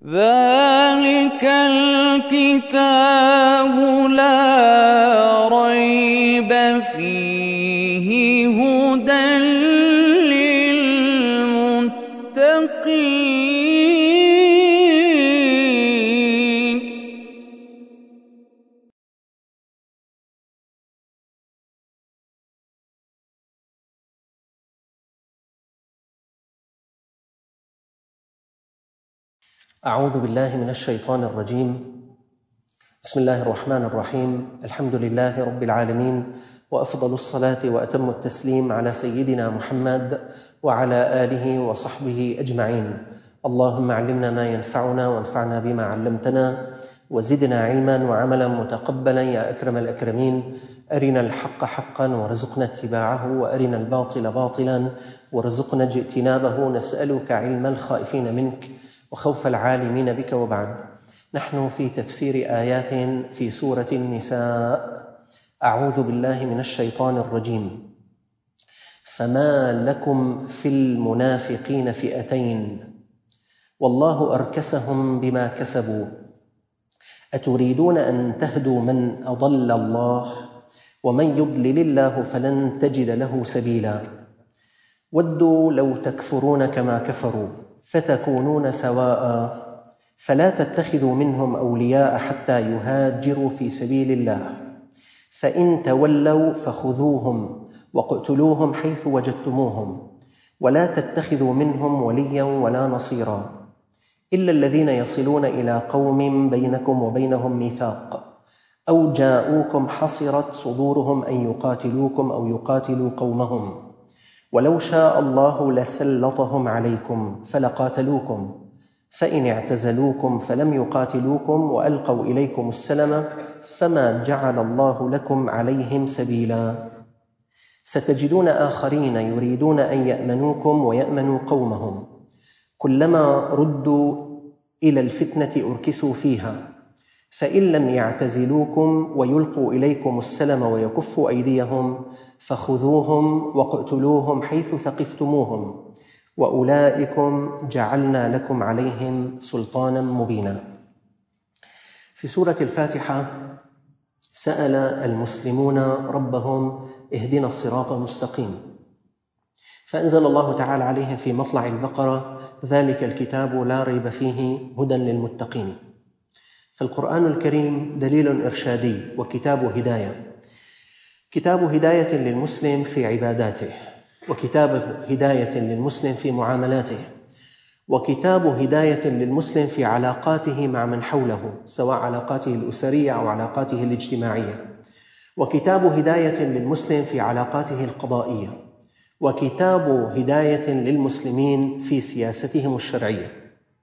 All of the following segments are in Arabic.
ذَٰلِكَ الْكِتَابُ لَا رَيْبَ فِيهِ هُدًى لِّلْمُتَّقِينَ. أعوذ بالله من الشيطان الرجيم. بسم الله الرحمن الرحيم. الحمد لله رب العالمين، وأفضل الصلاة وأتم التسليم على سيدنا محمد وعلى آله وصحبه أجمعين. اللهم علمنا ما ينفعنا وانفعنا بما علمتنا، وزدنا علما وعملا متقبلا يا أكرم الأكرمين. أرنا الحق حقا وارزقنا اتباعه، وأرنا الباطل باطلا وارزقنا اجتنابه. نسألك علم الخائفين منك وخوف العالمين بك. وبعد، نحن في تفسير آيات في سورة النساء. أعوذ بالله من الشيطان الرجيم. فما لكم في المنافقين فئتين والله أركسهم بما كسبوا أتريدون أن تهدوا من أضل الله ومن يضلل الله فلن تجد له سبيلا ودوا لو تكفرون كما كفروا فتكونون سواء فلا تتخذوا منهم أولياء حتى يهاجروا في سبيل الله فإن تولوا فخذوهم واقتلوهم حيث وجدتموهم ولا تتخذوا منهم وليا ولا نصيرا إلا الذين يصلون إلى قوم بينكم وبينهم ميثاق أو جاءوكم حصرت صدورهم أن يقاتلوكم أو يقاتلوا قومهم ولو شاء الله لسلطهم عليكم فلقاتلوكم فإن اعتزلوكم فلم يقاتلوكم وألقوا إليكم السلم فما جعل الله لكم عليهم سبيلا ستجدون آخرين يريدون أن يأمنوكم ويأمنوا قومهم كلما ردوا إلى الفتنة أركسوا فيها فإن لم يعتزلوكم ويلقوا إليكم السلم ويكفوا أيديهم فخذوهم واقتلوهم حيث ثقفتموهم وأولئكم جعلنا لكم عليهم سلطانا مبينا. في سورة الفاتحة سأل المسلمون ربهم اهدنا الصراط المستقيم، فأنزل الله تعالى عليهم في مطلع البقرة ذلك الكتاب لا ريب فيه هدى للمتقين. فالقرآن الكريم دليل إرشادي وكتاب هداية، كتاب هداية للمسلم في عباداته، وكتاب هداية للمسلم في معاملاته، وكتاب هداية للمسلم في علاقاته مع من حوله سواء علاقاته الأسرية أو علاقاته الاجتماعية، وكتاب هداية للمسلم في علاقاته القضائية، وكتاب هداية للمسلمين في سياستهم الشرعية.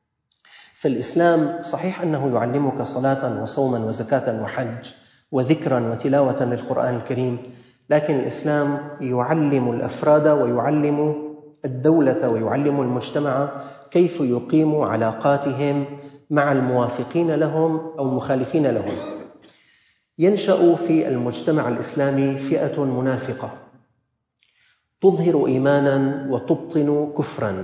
فالإسلام صحيح أنه يعلمك صلاة وصوما وزكاة وحج وذكرا وتلاوة للقرآن الكريم، لكن الإسلام يعلم الأفراد ويعلم الدولة ويعلم المجتمع كيف يقيموا علاقاتهم مع الموافقين لهم أو المخالفين لهم. ينشأ في المجتمع الإسلامي فئة منافقة تظهر إيمانا وتبطن كفرا.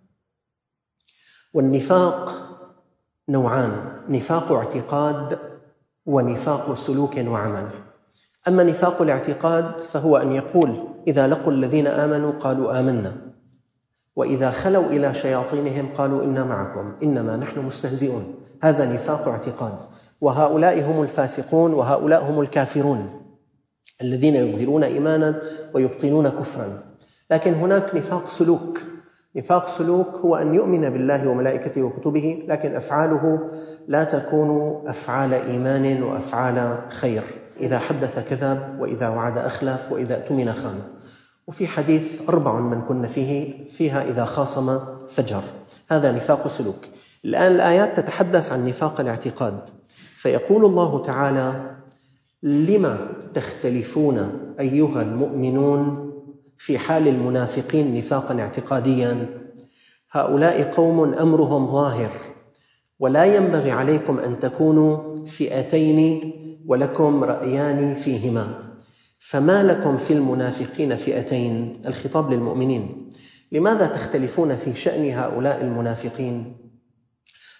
والنفاق نوعان: نفاق اعتقاد ونفاق سلوك وعمل. أما نفاق الاعتقاد فهو أن يقول إذا لقوا الذين آمنوا قالوا آمنا، وإذا خلوا إلى شياطينهم قالوا إنا معكم إنما نحن مستهزئون. هذا نفاق اعتقاد، وهؤلاء هم الفاسقون وهؤلاء هم الكافرون الذين يظهرون إيمانا ويبطنون كفرا. لكن هناك نفاق سلوك. نفاق سلوك هو أن يؤمن بالله وملائكته وكتبه، لكن أفعاله لا تكون أفعال إيمان وأفعال خير. إذا حدث كذب، وإذا وعد أخلف، وإذا اؤتمن خان. وفي حديث 4 من كن فيها إذا خاصم فجر. هذا نفاق سلوك. الآن الآيات تتحدث عن نفاق الاعتقاد، فيقول الله تعالى: لما تختلفون أيها المؤمنون في حال المنافقين نفاقا اعتقاديا؟ هؤلاء قوم أمرهم ظاهر، ولا ينبغي عليكم أن تكونوا فئتين ولكم رأيان فيهما، فما لكم في المنافقين فئتين؟ الخطاب للمؤمنين. لماذا تختلفون في شأن هؤلاء المنافقين؟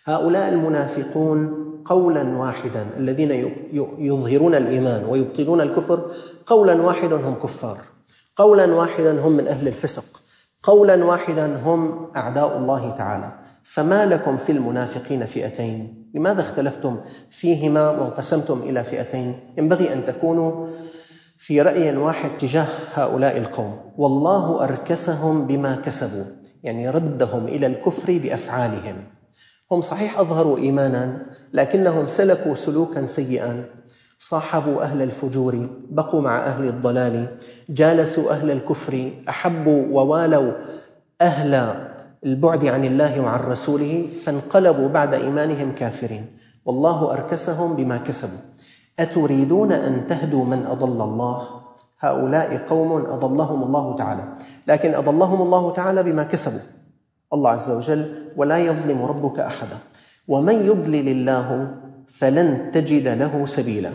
هؤلاء المنافقون قولا واحدا الذين يظهرون الإيمان ويبطلون الكفر، قولا واحدا هم كفار، قولا واحدا هم من أهل الفسق، قولا واحدا هم أعداء الله تعالى. فما لكم في المنافقين فئتين؟ لماذا اختلفتم فيهما وانقسمتم إلى فئتين؟ ينبغي أن تكونوا في رأي واحد تجاه هؤلاء القوم. والله أركسهم بما كسبوا، يعني ردهم إلى الكفر بأفعالهم. هم صحيح أظهروا إيمانا، لكنهم سلكوا سلوكا سيئا، صاحبوا أهل الفجور، بقوا مع أهل الضلال، جالسوا أهل الكفر، أحبوا ووالوا أهل البعد عن الله وعن رسوله، فانقلبوا بعد إيمانهم كافرين. والله أركسهم بما كسبوا. أتريدون أن تهدوا من أضل الله؟ هؤلاء قوم أضلهم الله تعالى، لكن أضلهم الله تعالى بما كسبوا الله عز وجل، ولا يظلم ربك أحدا. ومن يضلل الله فلن تجد له سبيلا.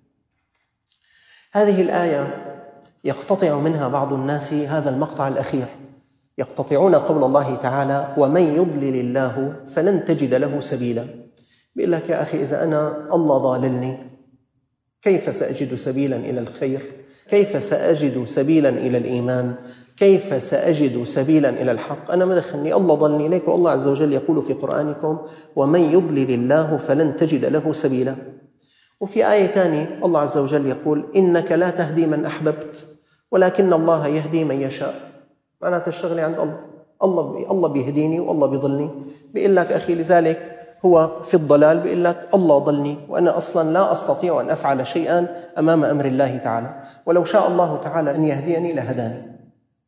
هذه الآية يقتطع منها بعض الناس هذا المقطع الأخير، يقتطعون قول الله تعالى ومن يضلل الله فلن تجد له سبيلا. بيقول لك يا أخي إذا أنا الله ضاللني كيف سأجد سبيلا إلى الخير؟ كيف سأجد سبيلا إلى الإيمان؟ كيف سأجد سبيلا إلى الحق؟ أنا ما دخلني، الله ضلني ليك. والله عز وجل يقول في قرآنكم ومن يضلل الله فلن تجد له سبيلا. وفي آية ثانية الله عز وجل يقول إنك لا تهدي من أحببت ولكن الله يهدي من يشاء. أنا تشتغلي عند الله بيهديني والله بيضلني. بيقول لك أخي لذلك هو في الضلال، بيقول لك الله ضلني وأنا أصلا لا أستطيع أن أفعل شيئا أمام أمر الله تعالى، ولو شاء الله تعالى أن يهديني لهداني.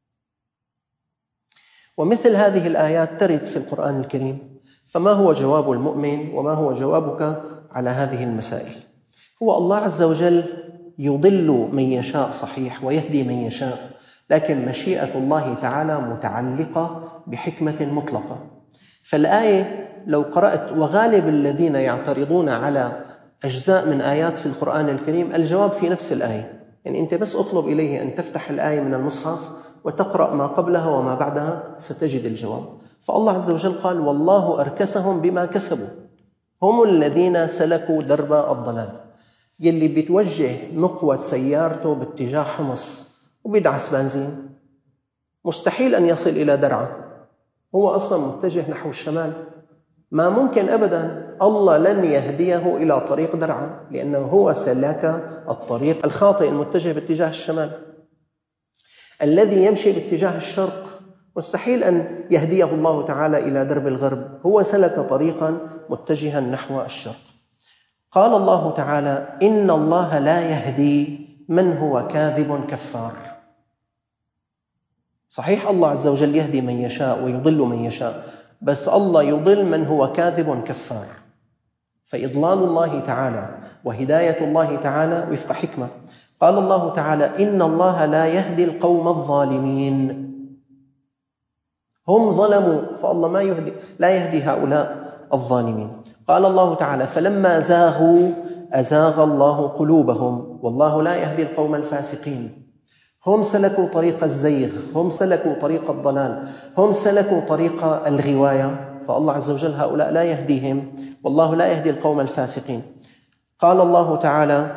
ومثل هذه الآيات ترد في القرآن الكريم. فما هو جواب المؤمن وما هو جوابك على هذه المسائل؟ هو الله عز وجل يضل من يشاء صحيح ويهدي من يشاء، لكن مشيئة الله تعالى متعلقة بحكمة مطلقة. فالآية لو قرأت، وغالب الذين يعترضون على أجزاء من آيات في القرآن الكريم الجواب في نفس الآية، يعني أنت بس أطلب إليه أن تفتح الآية من المصحف وتقرأ ما قبلها وما بعدها ستجد الجواب. فالله عز وجل قال والله أركسهم بما كسبوا. هم الذين سلكوا درب الضلال. يلي بيتوجه مقود سيارته باتجاه حمص وبيدعس بنزين مستحيل أن يصل إلى درعا، هو أصلا متجه نحو الشمال، ما ممكن أبدا. الله لن يهديه إلى طريق درعا لأنه هو سلك الطريق الخاطئ المتجه باتجاه الشمال. الذي يمشي باتجاه الشرق مستحيل أن يهديه الله تعالى إلى درب الغرب، هو سلك طريقا متجها نحو الشرق. قال الله تعالى إن الله لا يهدي من هو كاذب كفار. صحيح الله عز وجل يهدي من يشاء ويضل من يشاء، بس الله يضل من هو كاذب كفار. فإضلال الله تعالى وهداية الله تعالى وفق حكمة. قال الله تعالى إن الله لا يهدي القوم الظالمين. هم ظلموا فالله لا يهدي هؤلاء الظالمين. قال الله تعالى فلما زاغوا أزاغ الله قلوبهم والله لا يهدي القوم الفاسقين. هم سلكوا طريق الزيغ، هم سلكوا طريق الضلال، هم سلكوا طريق الغواية، فالله عز وجل هؤلاء لا يهديهم، والله لا يهدي القوم الفاسقين. قال الله تعالى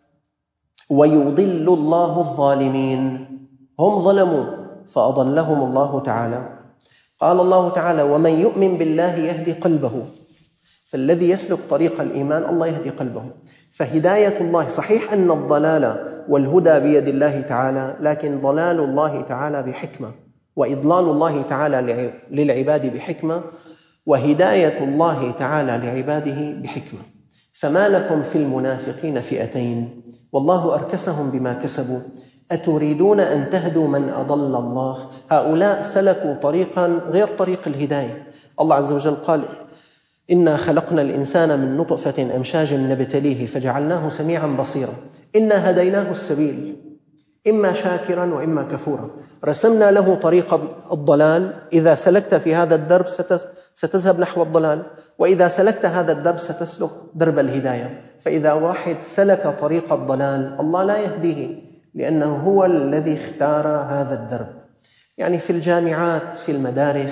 ويضل الله الظالمين. هم ظلموا فأضلهم الله تعالى. قال الله تعالى ومن يؤمن بالله يهدي قلبه. فالذي يسلك طريق الإيمان الله يهدي قلبه. فهداية الله صحيح أن الضلال والهدى بيد الله تعالى، لكن ضلال الله تعالى بحكمة، وإضلال الله تعالى للعباد بحكمة، وهداية الله تعالى لعباده بحكمة. فما لكم في المنافقين فئتين والله أركسهم بما كسبوا أتريدون أن تهدوا من أضل الله. هؤلاء سلكوا طريقا غير طريق الهداية. الله عز وجل قال إنا خلقنا الإنسان من نطفة أمشاج نبتليه فجعلناه سميعا بصيرا إنا هديناه السبيل إما شاكرا وإما كفورا. رسمنا له طريق الضلال، إذا سلكت في هذا الدرب ستذهب نحو الضلال، وإذا سلكت هذا الدرب ستسلك درب الهداية. فإذا واحد سلك طريق الضلال الله لا يهديه لأنه هو الذي اختار هذا الدرب. يعني في الجامعات في المدارس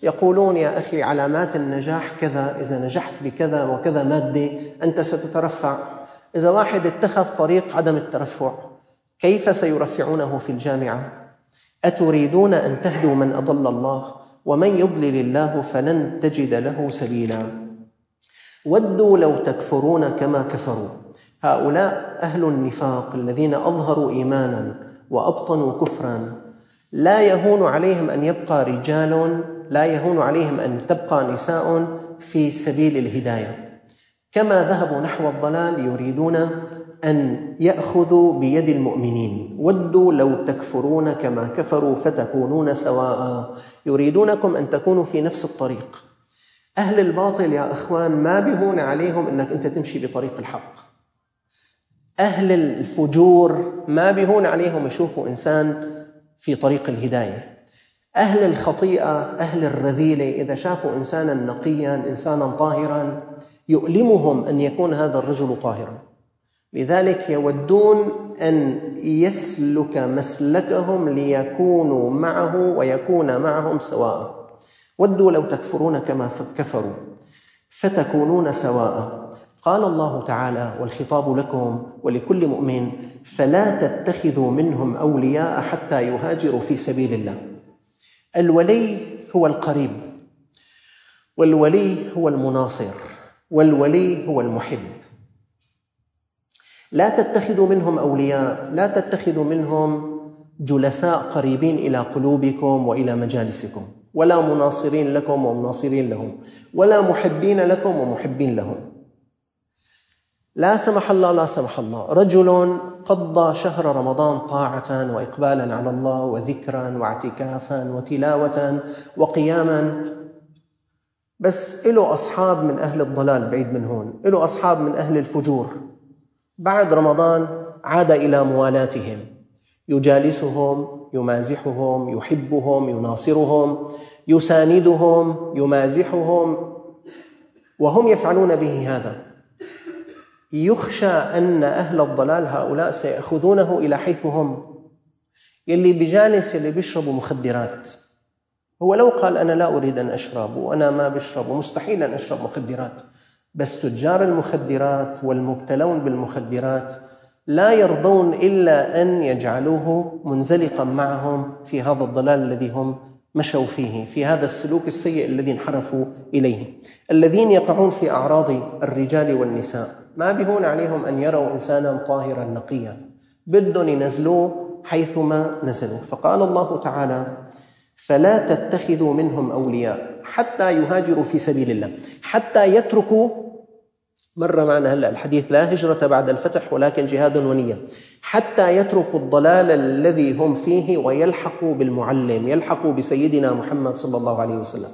يقولون يا أخي علامات النجاح كذا، إذا نجحت بكذا وكذا مادة أنت ستترفع. إذا واحد اتخذ طريق عدم الترفع كيف سيرفعونه في الجامعة؟ أتريدون أن تهدوا من أضل الله؟ ومن يضلل الله فلن تجد له سبيلا. ودوا لو تكفرون كما كفروا. هؤلاء أهل النفاق الذين أظهروا إيمانا وأبطنوا كفرا، لا يهون عليهم أن يبقى رجال، لا يهون عليهم أن تبقى نساء في سبيل الهداية. كما ذهبوا نحو الضلال يريدون أن يأخذوا بيد المؤمنين. ودوا لو تكفرون كما كفروا فتكونون سواء. يريدونكم أن تكونوا في نفس الطريق. أهل الباطل يا أخوان ما بيهون عليهم أنك أنت تمشي بطريق الحق. أهل الفجور ما بيهون عليهم يشوفوا إنسان في طريق الهداية. أهل الخطيئة، أهل الرذيلة، إذا شافوا إنسانا نقيا، إنسانا طاهرا، يؤلمهم أن يكون هذا الرجل طاهرا. لذلك يودون أن يسلك مسلكهم ليكونوا معه ويكون معهم سواء. ودوا لو تكفرون كما كفروا فتكونون سواء. قال الله تعالى والخطاب لكم ولكل مؤمن: فلا تتخذوا منهم أولياء حتى يهاجروا في سبيل الله. الولي هو القريب، والولي هو المناصر، والولي هو المحب. لا تتخذوا منهم أولياء، لا تتخذوا منهم جلساء قريبين إلى قلوبكم وإلى مجالسكم، ولا مناصرين لكم ومناصرين لهم، ولا محبين لكم ومحبين لهم. لا سمح الله، لا سمح الله، رجل قضى شهر رمضان طاعة وإقبالا على الله وذكرا واعتكافا وتلاوة وقياما، بس له أصحاب من أهل الضلال بعيد من هون، له أصحاب من أهل الفجور. بعد رمضان عاد إلى موالاتهم، يجالسهم، يمازحهم، يحبهم، يناصرهم، يساندهم، يمازحهم، وهم يفعلون به هذا. يخشى أن أهل الضلال هؤلاء سيأخذونه إلى حيث هم. يلي بجالس يلي بيشربوا مخدرات، هو لو قال أنا لا أريد أن أشرب وأنا ما بشرب ومستحيل أن أشرب مخدرات، بس تجار المخدرات والمبتلون بالمخدرات لا يرضون إلا أن يجعلوه منزلقا معهم في هذا الضلال الذي هم مشوا فيه، في هذا السلوك السيء الذي انحرفوا إليه. الذين يقعون في أعراض الرجال والنساء ما بيهون عليهم أن يروا إنسانا طاهرا نقيا، بدهم ينزلوه حيثما نزلوا. فقال الله تعالى: فلا تتخذوا منهم أولياء حتى يهاجروا في سبيل الله، حتى يتركوا. مر معنا هلأ الحديث: لا هجرة بعد الفتح ولكن جهاد ونية. حتى يتركوا الضلال الذي هم فيه ويلحقوا بالمعلم، يلحقوا بسيدنا محمد صلى الله عليه وسلم،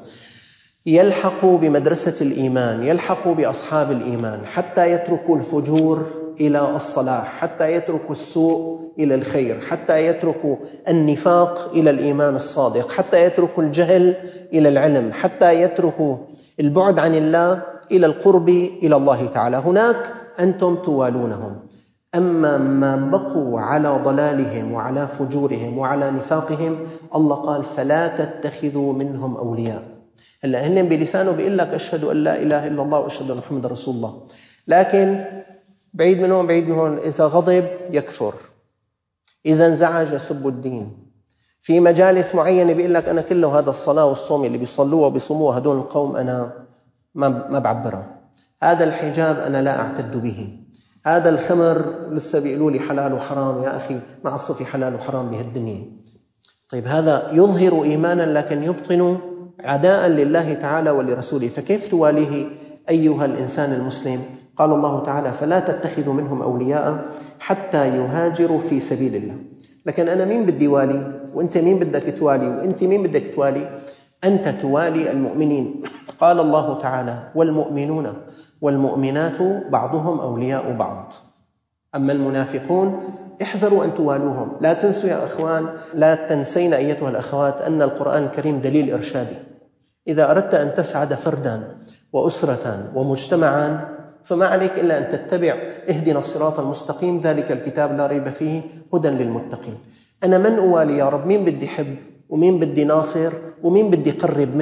يلحقوا بمدرسة الإيمان، يلحقوا بأصحاب الإيمان، حتى يتركوا الفجور إلى الصلاح، حتى يتركوا السوء إلى الخير، حتى يتركوا النفاق إلى الإيمان الصادق، حتى يتركوا الجهل إلى العلم، حتى يتركوا البعد عن الله إلى القرب إلى الله تعالى. هناك أنتم توالونهم. أما ما بقوا على ضلالهم وعلى فجورهم وعلى نفاقهم، الله قال: فلا تتخذوا منهم أولياء. هلا هن بلسانه بيقول لك أشهد أن لا إله إلا الله وأشهد أن محمد رسول الله، لكن بعيد من هون بعيد من هون. إذا غضب يكفر، إذا انزعج يسب الدين. في مجالس معينة بيقول لك أنا كله هذا الصلاة والصوم اللي بيصلوه وبيصوموه هدول القوم أنا ما بعبره. هذا الحجاب أنا لا أعتد به. هذا الخمر لسه بيقولوا لي حلال وحرام. يا أخي مع الصفي حلال وحرام بهالدنيا. طيب هذا يظهر إيمانا لكن يبطن عداء لله تعالى ولرسوله، فكيف تواليه أيها الإنسان المسلم؟ قال الله تعالى: فلا تتخذوا منهم أولياء حتى يهاجروا في سبيل الله. لكن أنا مين بدي والي؟ وأنت مين بدك توالي؟ وأنت مين بدك توالي؟ أنت توالي المؤمنين. قال الله تعالى: والمؤمنون والمؤمنات بعضهم أولياء بعض. أما المنافقون احذروا أن توالوهم. لا تنسوا يا أخوان، لا تنسين أيتها الأخوات أن القرآن الكريم دليل إرشادي. إذا أردت أن تسعد فردا وأسرة ومجتمعا فما عليك إلا أن تتبع اهدنا الصراط المستقيم، ذلك الكتاب لا ريب فيه هدى للمتقين. أنا من أوالي يا رب؟ مين بدي حب ومين بدي ناصر ومين بدي قرب مني؟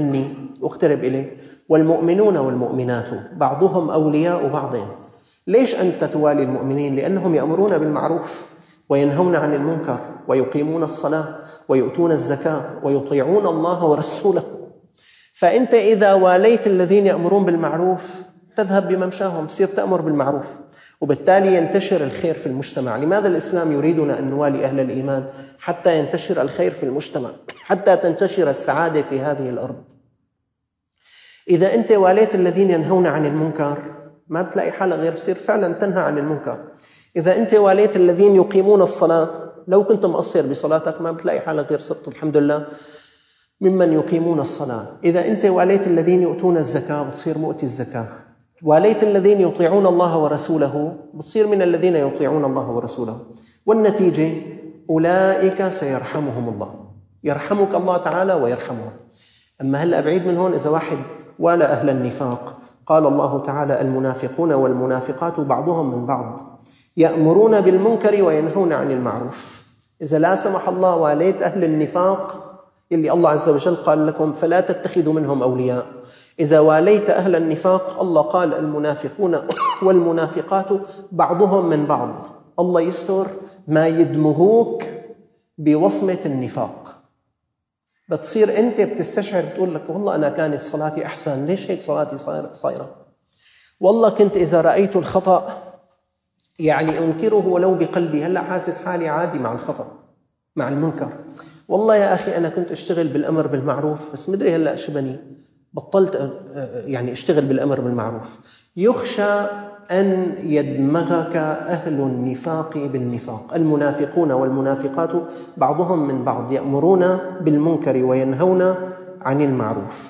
واقترب إليه. والمؤمنون والمؤمنات بعضهم أولياء بعض. ليش أنت توالي المؤمنين؟ لأنهم يأمرون بالمعروف وينهون عن المنكر ويقيمون الصلاة ويؤتون الزكاة ويطيعون الله ورسوله. فأنت إذا واليت الذين يأمرون بالمعروف تذهب بممشاهم، تصير تأمر بالمعروف، وبالتالي ينتشر الخير في المجتمع. لماذا الإسلام يريدنا أن نوالي أهل الإيمان؟ حتى ينتشر الخير في المجتمع، حتى تنتشر السعادة في هذه الأرض. إذا أنت واليت الذين ينهون عن المنكر ما بتلاقي حالة غير بصير فعلا تنهى عن المنكر. إذا أنت واليت الذين يقيمون الصلاة، لو كنت مقصر بصلاتك ما بتلاقي حالة غير صرت الحمد لله ممن يقيمون الصلاة. إذا أنت واليت الذين يؤتون الزكاة بتصير مؤتي الزكاة. واليت الذين يطيعون الله ورسوله بتصير من الذين يطيعون الله ورسوله. والنتيجة أولئك سيرحمهم الله، يرحمك الله تعالى ويرحمهم. أما هلأ بعيد من هون إذا واحد والى أهل النفاق، قال الله تعالى المنافقون والمنافقات بعضهم من بعض يأمرون بالمنكر وينهون عن المعروف. إذا لا سمح الله واليت أهل النفاق اللي الله عز وجل قال لكم فلا تتخذوا منهم أولياء، إذا واليت أهل النفاق الله قال المنافقون والمنافقات بعضهم من بعض، الله يستر ما يدمغوك بوصمة النفاق. بتصير أنت بتستشعر بتقول لك والله أنا كانت صلاتي أحسن، ليش هيك صلاتي صايرة؟ والله كنت إذا رأيت الخطأ يعني أنكره ولو بقلبي، هلأ حاسس حالي عادي مع الخطأ مع المنكر. والله يا أخي أنا كنت أشتغل بالأمر بالمعروف بس مدري هلأ شبني بطلت يعني أشتغل بالأمر بالمعروف. يخشى أن يدمغك أهل النفاق بالنفاق. المنافقون والمنافقات بعضهم من بعض يأمرون بالمنكر وينهون عن المعروف.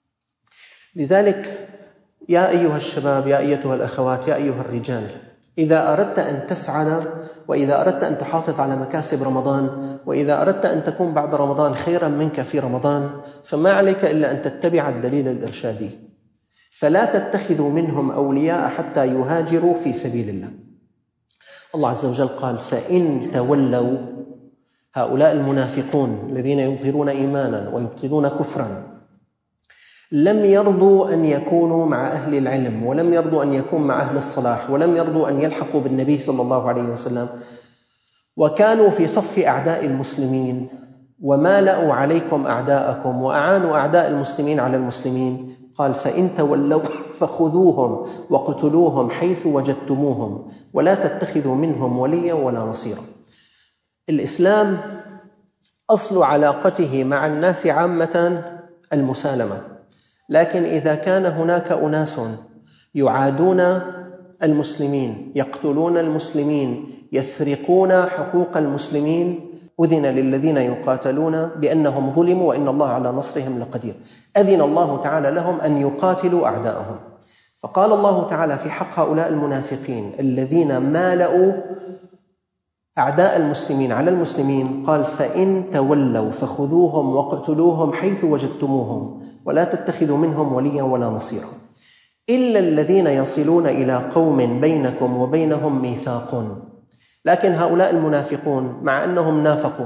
لذلك يا أيها الشباب، يا أيتها الأخوات، يا أيها الرجال، إذا أردت أن تسعد، وإذا أردت أن تحافظ على مكاسب رمضان، وإذا أردت أن تكون بعد رمضان خيرا منك في رمضان، فما عليك إلا أن تتبع الدليل الإرشادي. فلا تتخذوا منهم أولياء حتى يهاجروا في سبيل الله. الله عز وجل قال فإن تولوا، هؤلاء المنافقون الذين يظهرون إيمانا ويبطلون كفرا لم يرضوا أن يكونوا مع أهل العلم، ولم يرضوا أن يكونوا مع أهل الصلاح، ولم يرضوا أن يلحقوا بالنبي صلى الله عليه وسلم، وكانوا في صف أعداء المسلمين، ومالأوا عليكم أعداءكم وأعانوا أعداء المسلمين على المسلمين. قال فإن تولوا فخذوهم وقتلوهم حيث وجدتموهم ولا تتخذوا منهم وليا ولا نصيرا. الإسلام أصل علاقته مع الناس عامة المسالمة، لكن إذا كان هناك أناس يعادون المسلمين، يقتلون المسلمين، يسرقون حقوق المسلمين، أذن للذين يقاتلون بأنهم ظلموا وإن الله على نصرهم لقدير. أذن الله تعالى لهم أن يقاتلوا أعداءهم. فقال الله تعالى في حق هؤلاء المنافقين الذين مالأوا أعداء المسلمين على المسلمين، قال فإن تولوا فخذوهم وقتلوهم حيث وجدتموهم ولا تتخذوا منهم وليا ولا نصيرا إلا الذين يصلون إلى قوم بينكم وبينهم ميثاق. لكن هؤلاء المنافقون مع أنهم نافقوا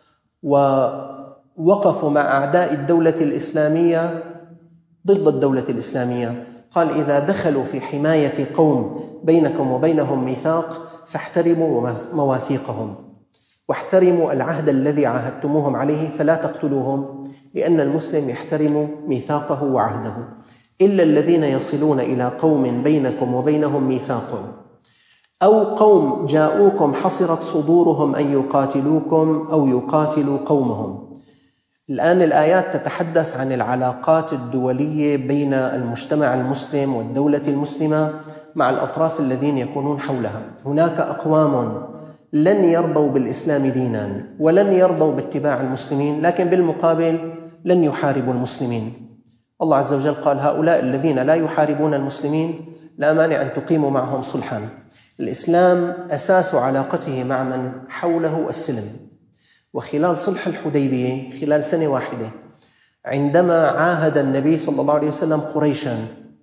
ووقفوا مع أعداء الدولة الإسلامية ضد الدولة الإسلامية، قال إذا دخلوا في حماية قوم بينكم وبينهم ميثاق فاحترموا مواثيقهم واحترموا العهد الذي عاهدتموهم عليه، فلا تقتلوهم، لأن المسلم يحترم ميثاقه وعهده. إلا الذين يصلون إلى قوم بينكم وبينهم ميثاق أو قوم جاءوكم حصرت صدورهم أن يقاتلوكم أو يقاتلوا قومهم. الآن الآيات تتحدث عن العلاقات الدولية بين المجتمع المسلم والدولة المسلمة مع الأطراف الذين يكونون حولها. هناك أقوام لن يرضوا بالإسلام دينا ولن يرضوا باتباع المسلمين، لكن بالمقابل لن يحاربوا المسلمين. الله عز وجل قال هؤلاء الذين لا يحاربون المسلمين لا مانع أن تقيموا معهم صلحا. الإسلام أساس علاقته مع من حوله السلم. وخلال صلح الحديبية خلال سنة واحدة عندما عاهد النبي صلى الله عليه وسلم قريشا،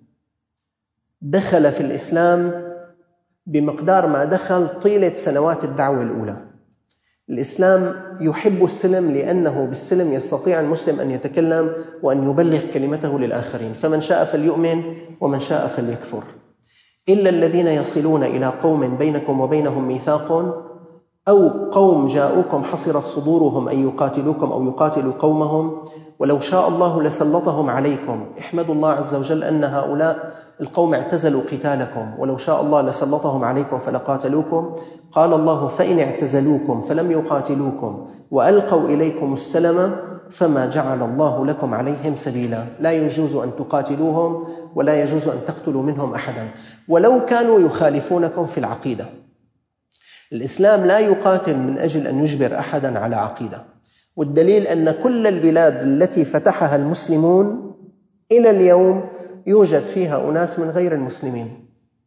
دخل في الإسلام بمقدار ما دخل طيلة سنوات الدعوة الأولى. الإسلام يحب السلم لأنه بالسلم يستطيع المسلم أن يتكلم وأن يبلغ كلمته للآخرين، فمن شاء فليؤمن ومن شاء فليكفر. إلا الذين يصلون إلى قوم بينكم وبينهم ميثاق أو قوم جاءوكم حصرت صدورهم أن يقاتلوكم أو يقاتلوا قومهم ولو شاء الله لسلطهم عليكم. احمدوا الله عز وجل أن هؤلاء القوم اعتزلوا قتالكم، ولو شاء الله لسلطهم عليكم فلقاتلوكم. قال الله: فإن اعتزلوكم فلم يقاتلوكم وألقوا إليكم السلم فما جعل الله لكم عليهم سبيلا. لا يجوز أن تقاتلوهم ولا يجوز أن تقتلوا منهم أحدا ولو كانوا يخالفونكم في العقيدة. الإسلام لا يقاتل من أجل أن يجبر أحدا على عقيدة، والدليل أن كل البلاد التي فتحها المسلمون إلى اليوم يوجد فيها أناس من غير المسلمين.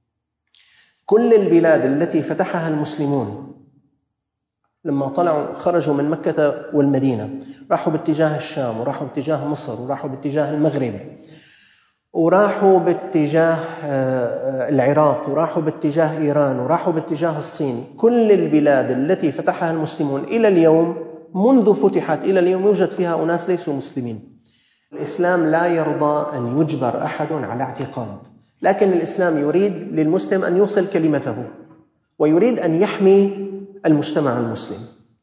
كل البلاد التي فتحها المسلمون لما طلعوا خرجوا من مكة والمدينة، راحوا باتجاه الشام وراحوا باتجاه مصر وراحوا باتجاه المغرب وراحوا باتجاه العراق وراحوا باتجاه إيران وراحوا باتجاه الصين. كل البلاد التي فتحها المسلمون إلى اليوم، منذ فتحت إلى اليوم، يوجد فيها أناس ليسوا مسلمين. الإسلام لا يرضى أن يجبر أحد على اعتقاد، لكن الإسلام يريد للمسلم أن يوصل كلمته ويريد أن يحمي المجتمع المسلم.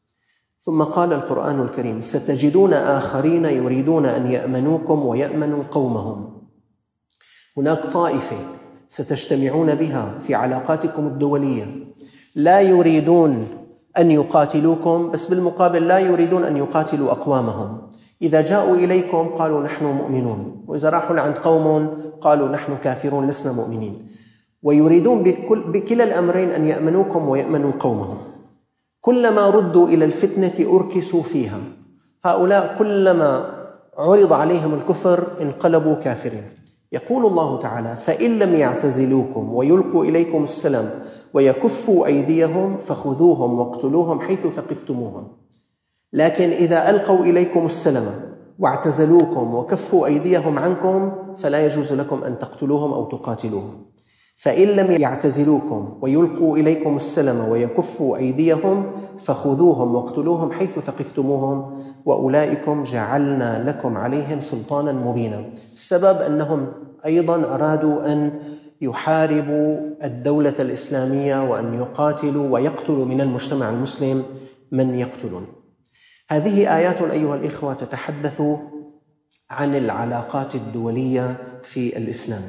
ثم قال القرآن الكريم: ستجدون آخرين يريدون أن يأمنوكم ويأمنوا قومهم. هناك طائفة ستجتمعون بها في علاقاتكم الدولية لا يريدون أن يقاتلوكم، بس بالمقابل لا يريدون أن يقاتلوا أقوامهم. إذا جاءوا إليكم قالوا نحن مؤمنون، وإذا راحوا لعند قوم قالوا نحن كافرون لسنا مؤمنين، ويريدون بكلا الأمرين أن يأمنوكم ويأمنوا قومهم. كلما ردوا إلى الفتنة أركسوا فيها. هؤلاء كلما عرض عليهم الكفر انقلبوا كافرين. يقول الله تعالى: فإن لم يعتزلوكم ويلقوا إليكم السلام ويكفوا أيديهم فخذوهم واقتلوهم حيث ثقفتموهم. لكن إذا ألقوا إليكم السلام واعتزلوكم وكفوا أيديهم عنكم فلا يجوز لكم أن تقتلوهم أو تقاتلوهم. فإن لم يعتزلوكم ويلقوا إليكم السلام ويكفوا أيديهم فخذوهم واقتلوهم حيث ثقفتموهم وأولئكم جعلنا لكم عليهم سلطانا مبينا. السبب أنهم أيضا أرادوا أن يحاربوا الدولة الإسلامية وأن يقاتلوا ويقتلوا من المجتمع المسلم من يقتلون. هذه آيات أيها الإخوة تتحدث عن العلاقات الدولية في الإسلام.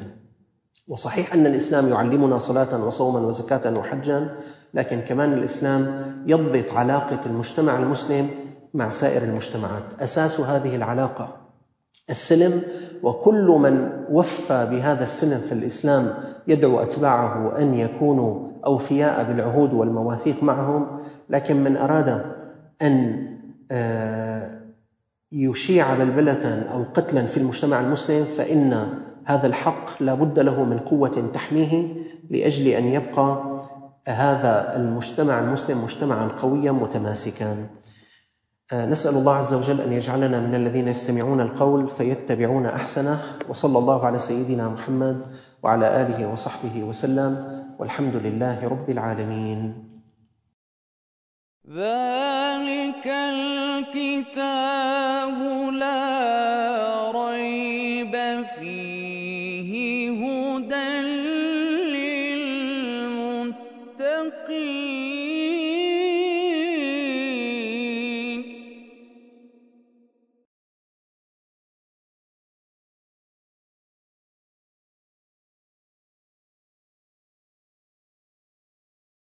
وصحيح أن الإسلام يعلمنا صلاة وصوما وزكاة وحجا، لكن كمان الإسلام يضبط علاقة المجتمع المسلم مع سائر المجتمعات. أساس هذه العلاقة السلم، وكل من وفى بهذا السلم في الإسلام يدعو أتباعه أن يكونوا أوفياء بالعهود والمواثيق معهم. لكن من أراد أن يشيع بلبلة أو قتلا في المجتمع المسلم فإن هذا الحق لا بد له من قوة تحميه لأجل أن يبقى هذا المجتمع المسلم مجتمعا قويا متماسكا. نسأل الله عز وجل أن يجعلنا من الذين يستمعون القول فيتبعون أحسنه، وصلى الله على سيدنا محمد وعلى آله وصحبه وسلم، والحمد لله رب العالمين. ذلك الكتاب لا ريب فيه هدى للمتقين.